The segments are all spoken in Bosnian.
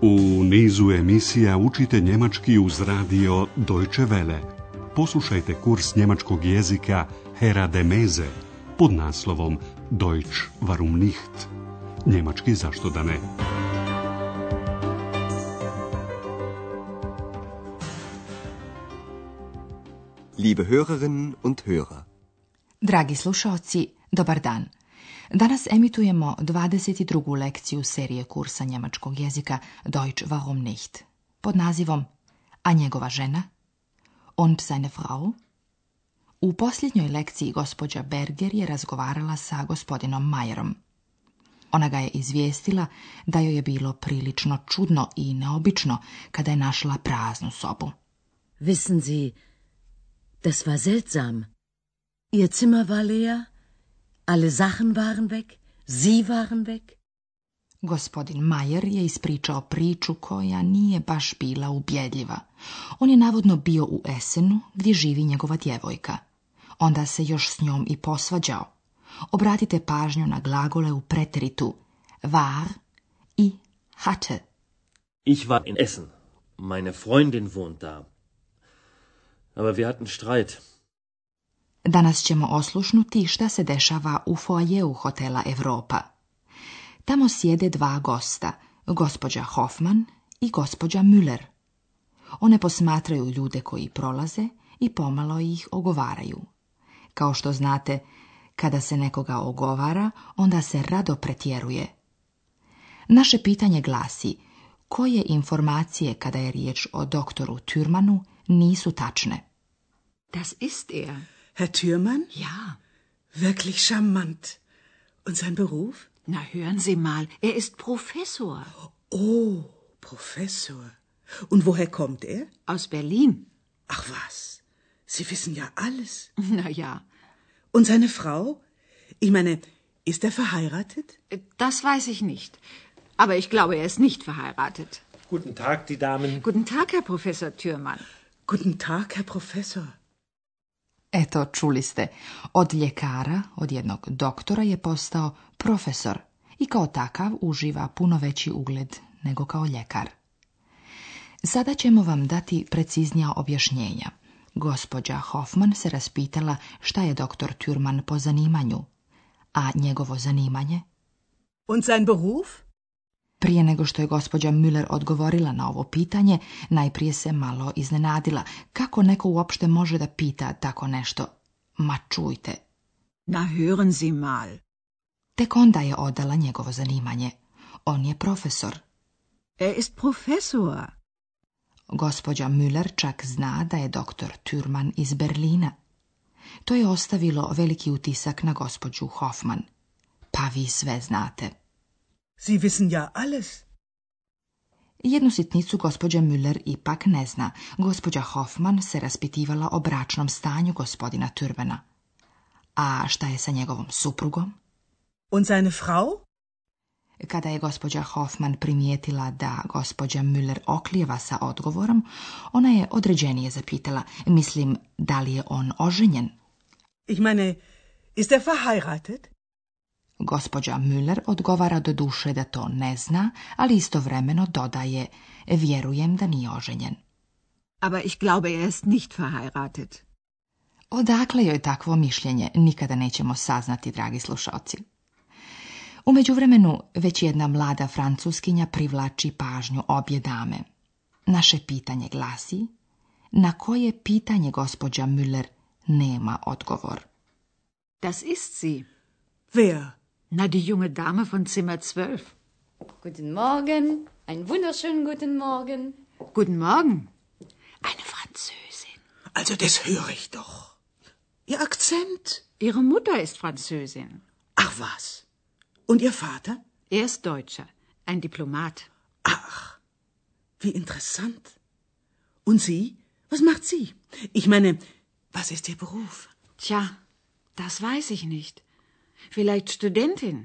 U nizu emisija učite njemački uz radio Deutsche Welle. Poslušajte kurs njemačkog jezika Hera de Meze pod naslovom Deutsch warum nicht? Njemački zašto da ne? Liebe Hörerinnen und Hörer. Dragi slušaoci, dobar dan. Danas emitujemo 22. lekciju serije kursa njemačkog jezika Deutsch warum nicht? Pod nazivom A njegova žena? Und seine Frau? U posljednjoj lekciji gospođa Berger je razgovarala sa gospodinom Mayerom. Ona ga je izvijestila da joj je bilo prilično čudno i neobično kada je našla praznu sobu. Wissen Sie, das war seltsam. Ihr Zimmer war leer, alle Sachen waren weg, Sie waren weg. Gospodin Mayer je ispričao priču koja nije baš bila ubjedljiva. On je navodno bio u Essenu gdje živi njegova djevojka. Onda se još s njom i posvađao. Obratite pažnju na glagole u preteritu war i hatte. Ich war in Essen. Meine Freundin wohnt da. Aber wir hatten Streit. Danas ćemo oslušnuti šta se dešava u foajeu hotela Europa. Tamo sjede dva gosta, gospođa Hoffman i gospođa Müller. One posmatraju ljude koji prolaze i pomalo ih ogovaraju. Kao što znate, kada se nekoga ogovara, onda se rado pretjeruje. Naše pitanje glasi, koje informacije kada je riječ o doktoru Thürmannu nisu tačne? Das ist er. Herr Thürmann? Ja. Wirklich charmant. Und sein Beruf? Na, hören Sie mal, er ist Professor. Oh, Professor. Und woher kommt er? Aus Berlin. Ach was, Sie wissen ja alles. Na ja. Und seine Frau? Ich meine, ist er verheiratet? Das weiß ich nicht. Aber ich glaube, er ist nicht verheiratet. Guten Tag, die Damen. Guten Tag, Herr Professor Thürmann. Guten Tag, Herr Professor. Eto, čuli ste, od ljekara, od jednog doktora je postao profesor i kao takav uživa puno veći ugled nego kao ljekar. Sada ćemo vam dati preciznija objašnjenja. Gospođa Hoffman se raspitala šta je doktor Thürmann po zanimanju, a njegovo zanimanje? Und sein Beruf? Prije nego što je gospođa Müller odgovorila na ovo pitanje, najprije se malo iznenadila. Kako neko uopšte može da pita tako nešto? Ma čujte. Na, hören Sie mal. Tek onda je odala njegovo zanimanje. On je profesor. Er ist Professor. Gospođa Müller čak zna da je doktor Thürmann iz Berlina. To je ostavilo veliki utisak na gospođu Hoffman. Pa vi sve znate. Sie wissen ja alles. Jednu sitnicu gospođa Müller ipak ne zna. Gospođa Hoffman se raspitivala o bračnom stanju gospodina Thürmanna. A šta je sa njegovom suprugom? Und seine Frau? Kada je gospođa Hoffman primijetila da gospođa Müller oklijeva sa odgovorom, ona je određenije zapitala, mislim, da li je on oženjen? Ich meine, ist er verheiratet? Gospođa Müller odgovara do duše da to ne zna, ali istovremeno dodaje, vjerujem da nije oženjen. Aber ich glaube, er ist nicht verheiratet. Odakle joj takvo mišljenje, nikada nećemo saznati, dragi slušalci. U međuvremenu, već jedna mlada Francuskinja privlači pažnju obje dame. Naše pitanje glasi, na koje pitanje gospođa Müller nema odgovor? Das ist sie. Wer? Na, die junge Dame von Zimmer 12. Guten Morgen, einen wunderschönen guten Morgen. Guten Morgen. Eine Französin. Also das höre ich doch. Ihr Akzent? Ihre Mutter ist Französin. Ach was. Und Ihr Vater? Er ist Deutscher, ein Diplomat. Ach, wie interessant. Und Sie? Was macht sie? Ich meine, was ist Ihr Beruf? Tja, das weiß ich nicht. Vielleicht Studentin.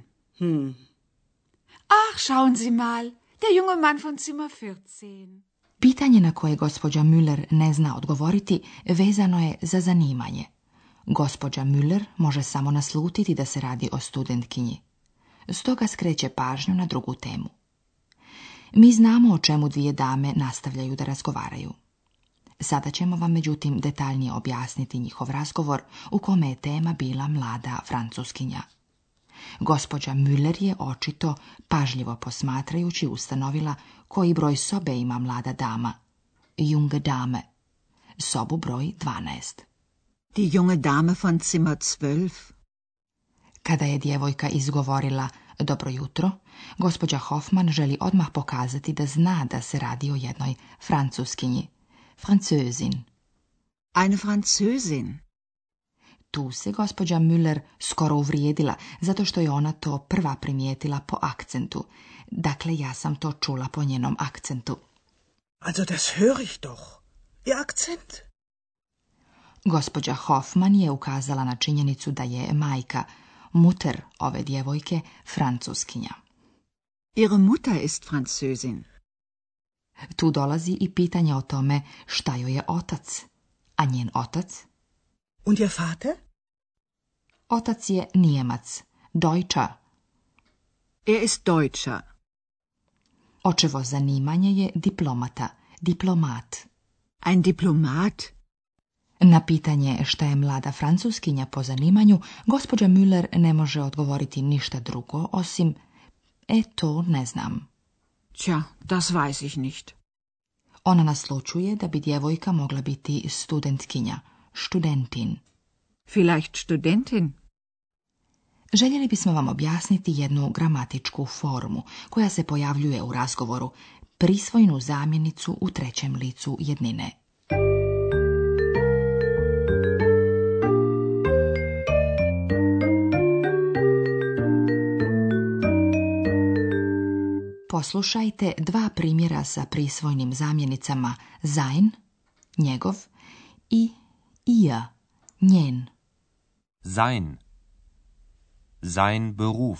Ach, schauen Sie mal, der junge Mann von Zimmer 14. Pitanje na koje gospođa Müller ne zna odgovoriti vezano je za zanimanje. Gospođa Müller može samo naslutiti da se radi o studentkinji. Stoga skreće pažnju na drugu temu. Mi znamo o čemu dvije dame nastavljaju da razgovaraju. Sada ćemo vam međutim detaljnije objasniti njihov razgovor u kome je tema bila mlada Francuskinja. Gospođa Müller je očito, pažljivo posmatrajući, ustanovila koji broj sobe ima mlada dama. Junge Dame. Sobu broj 12. Die junge Dame von Zimmer 12. Kada je djevojka izgovorila dobro jutro, gospođa Hoffmann želi odmah pokazati da zna da se radi o jednoj Francuskinji. Französin. Eine Französin. Tu se gospođa Müller skoro uvrijedila, zato što je ona to prva primijetila po akcentu. Dakle, ja sam to čula po njenom akcentu. Also das höre ich doch. Ihr Akzent? Gospođa Hoffmann je ukazala na činjenicu da je majka, Mutter ove djevojke, Francuskinja. Ihre Mutter ist Französin. Tu dolazi i pitanje o tome šta joj je otac, a njen otac? Und ihr Vater? Otac je Nijemac, Deutscher. Er ist Deutscher. Očevo zanimanje je diplomata, diplomat. Ein Diplomat. Na pitanje šta je mlada Francuskinja po zanimanju, gospođa Müller ne može odgovoriti ništa drugo, osim to ne znam. Tja, das weiß ich nicht. Ona naslučuje da bi djevojka mogla biti studentkinja, studentin. Vielleicht Studentin. Željeli bismo vam objasniti jednu gramatičku formu koja se pojavljuje u razgovoru, prisvojnu zamjenicu u trećem licu jednine. Poslušajte dva primjera sa prisvojnim zamjenicama sein, njegov, i ihr, njen. Sein. Sein Beruf.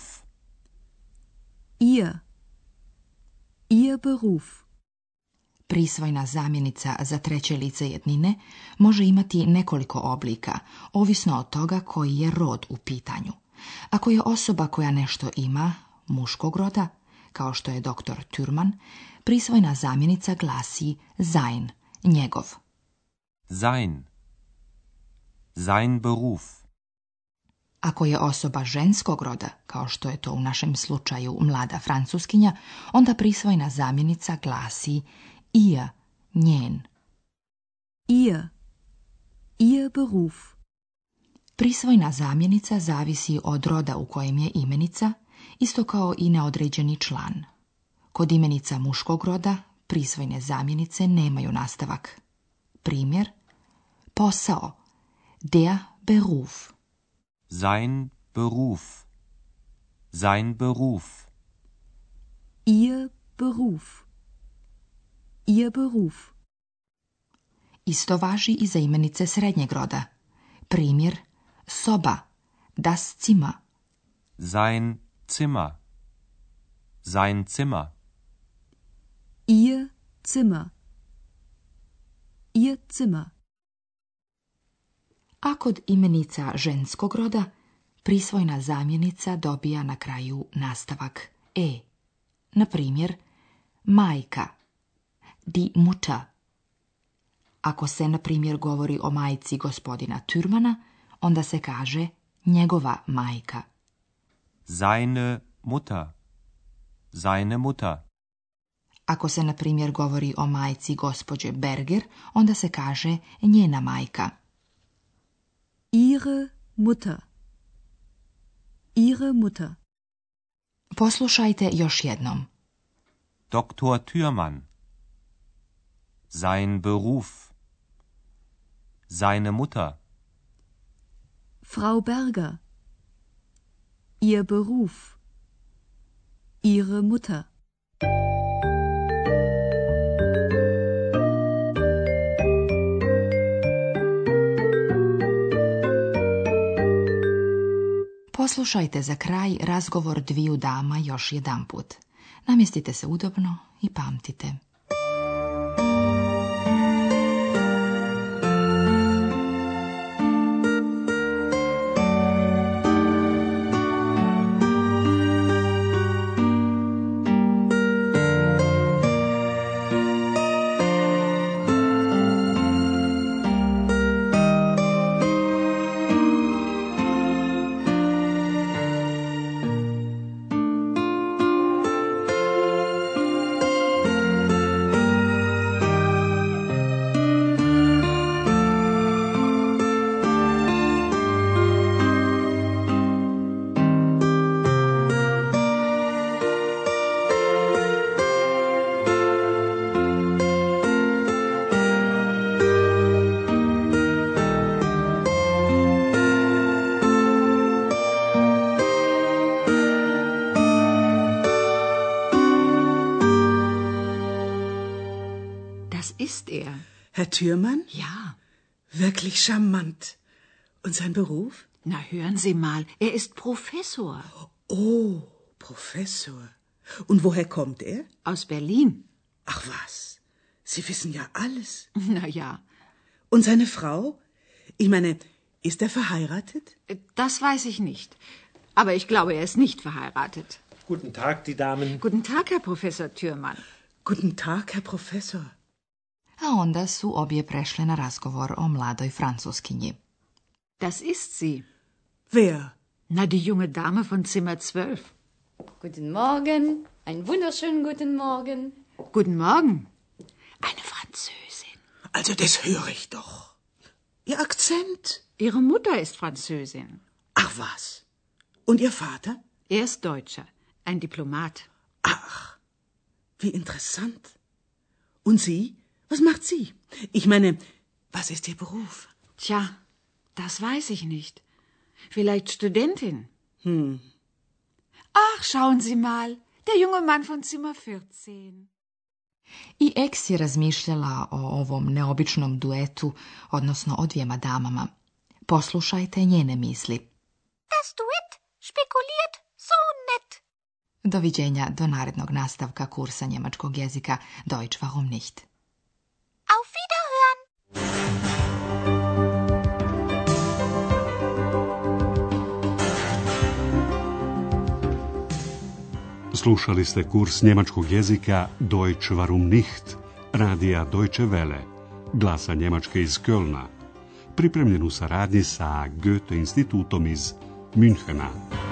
Ihr. Ihr Beruf. Prisvojna zamjenica za treće lice jednine može imati nekoliko oblika, ovisno od toga koji je rod u pitanju. Ako je osoba koja nešto ima, muškog roda, kao što je doktor Thürmann, prisvojna zamjenica glasi sein, njegov. Sein. Sein Beruf. Ako je osoba ženskog roda, kao što je to u našem slučaju mlada Francuskinja, onda prisvojna zamjenica glasi ihr, njen. Ihr. Ihr Beruf. Prisvojna zamjenica zavisi od roda u kojem je imenica, isto kao i neodređeni član. Kod imenica muškog roda prisvojne zamjenice nemaju nastavak. Primjer: posao, der Beruf. Sein Beruf. Sein Beruf. Ihr Beruf. Ihr Beruf. Isto važi i za imenice srednjeg roda. Primjer: soba, das Zimmer. Sein Zimmer. Sein Zimmer. Ihr Zimmer. Ihr Zimmer. A kod imenica ženskog roda prisvojna zamjenica dobija na kraju nastavak e. Na primjer, majka, die Mutter. Ako se, na primjer, govori o majci gospodina Thürmana, onda se kaže njegova majka. Seine Mutter. Seine Mutter. Ako se, na primjer, govori o majci gospođe Berger, onda se kaže njena majka. Ihre Mutter. Ihre Mutter. Poslušajte još jednom. Doktor Thürmann. Sein Beruf. Seine Mutter. Frau Berger. Ihr Beruf. Ihre Mutter. Poslušajte za kraj razgovor dviju dama još jedanput. Namjestite se udobno i pamtite. ist er. Herr Thürmann? Ja. Wirklich charmant. Und sein Beruf? Na, hören Sie mal, er ist Professor. Oh, Professor. Und woher kommt er? Aus Berlin. Ach was, Sie wissen ja alles. Na ja. Und seine Frau? Ich meine, ist er verheiratet? Das weiß ich nicht. Aber ich glaube, er ist nicht verheiratet. Guten Tag, die Damen. Guten Tag, Herr Professor Thürmann. Guten Tag, Herr Professor. A onda su obje prešle na razgovor o mladoj Francuskinji. Das ist sie. Wer? Na, die junge Dame von Zimmer 12. Guten Morgen, einen wunderschönen guten Morgen. Guten Morgen. Eine Französin. Also das höre ich doch. Ihr Akzent. Ihre Mutter ist Französin. Ach was. Und Ihr Vater? Er ist Deutscher, ein Diplomat. Ach, wie interessant. Und Sie? Was macht sie? Ich meine, was ist Ihr Beruf? Tja, das weiß ich nicht. Vielleicht Studentin. Ach, schauen Sie mal, der junge Mann von Zimmer 14. I Eks je razmišljala o ovom neobičnom duetu, odnosno o dvijema damama. Poslušajte njene misli. Das Duett spekuliert so nett. Doviđenja do narednog nastavka kursa njemačkog jezika Deutsch warum nicht. Auf Wiederhören! Slušali ste kurs njemačkog jezika Deutsch warum nicht, radija Deutsche Welle, glasa Njemačke iz Kölna, pripremljen u saradnji sa Goethe institutom iz Münchena.